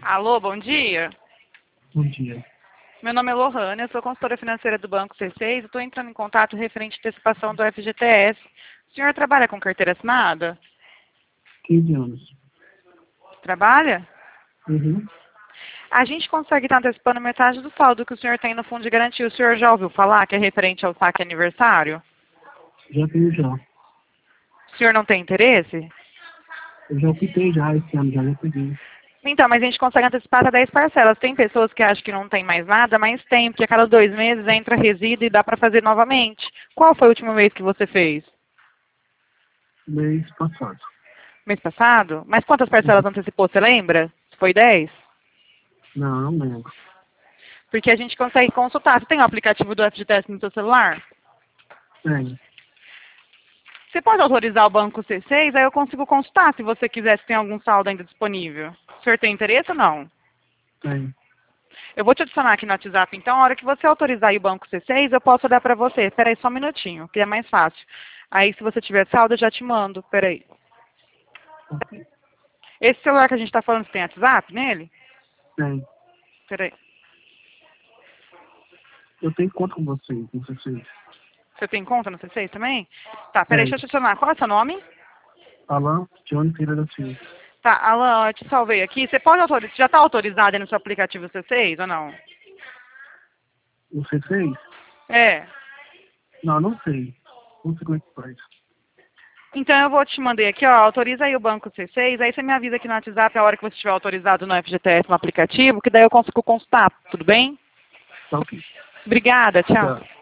Alô, bom dia. Bom dia. Meu nome é Lohane, eu sou consultora financeira do Banco C6 e estou entrando em contato referente à antecipação do FGTS. O senhor trabalha com carteira assinada? 15 anos. Trabalha? Uhum. A gente consegue estar antecipando metade do saldo que o senhor tem no fundo de garantia. O senhor já ouviu falar que é referente ao saque aniversário? Já tenho já. O senhor não tem interesse? Eu já optei já esse ano, já peguei. Então, mas a gente consegue antecipar até 10 parcelas. Tem pessoas que acham que não tem mais nada, mas tem, porque a cada 2 meses entra resíduo e dá para fazer novamente. Qual foi o último mês que você fez? Mês passado. Mês passado? Mas quantas parcelas antecipou, você lembra? Foi 10? Não, não lembro. Porque a gente consegue consultar. Você tem o aplicativo do FGTS no seu celular? Tenho. Você pode autorizar o banco C6, aí eu consigo consultar se você quiser, se tem algum saldo ainda disponível. O senhor tem interesse ou não? Tenho. Eu vou te adicionar aqui no WhatsApp, então, a hora que você autorizar aí o banco C6, eu posso dar para você. Espera aí só um minutinho, que é mais fácil. Aí, se você tiver saldo, eu já te mando. Espera aí. Ok. Esse celular que a gente está falando, você tem WhatsApp nele? Tenho. Espera aí. Eu tenho conta com vocês, com vocês. Você tem conta no C6 também? Tá, peraí, Tenho. deixa eu te adicionar. Qual é o seu nome? Alan Johnny Pereira da Silva. Tá, Alan, eu te salvei aqui. Você pode autorizar, já está autorizado aí no seu aplicativo C6 ou não? O C6? É. Não, não sei. Não sei como é que faz. Então eu vou te mandar aqui, ó, autoriza aí o banco C6, aí você me avisa aqui no WhatsApp a hora que você estiver autorizado no FGTS no aplicativo, que daí eu consigo consultar, tudo bem? Tá ok. Obrigada, tchau. Tá.